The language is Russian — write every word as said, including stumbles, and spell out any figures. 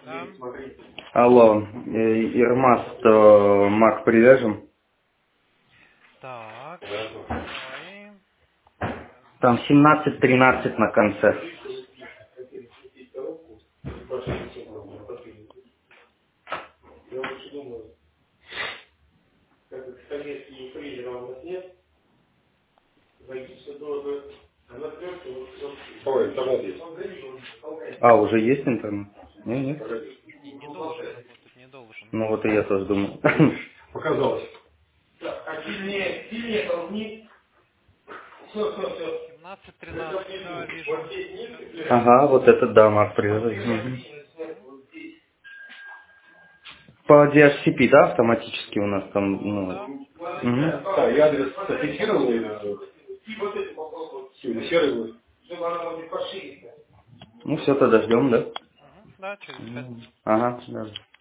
Да. Алло, э, Ирмаст, э, Мак привяжем. Так. Ой. Там семнадцать тринадцать на конце. Ой, интернет есть. А, уже есть интернет? Нет, нет. Не, не должен работать, не должен. Ну вот и я тоже думал. Показалось. семнадцать тринадцать, да, вижу. Сейчас Ага, вот этот, да, Мак привяжем. Мгм. По ди эйч си пи, да, автоматически у нас там, ну... Да, да. Мгм. Да, и адрес зафиксированный, э, сегодня серый будет. Ну все, тогда ждем, да? Мгм. Да, через пять Ну, минут. ага, да.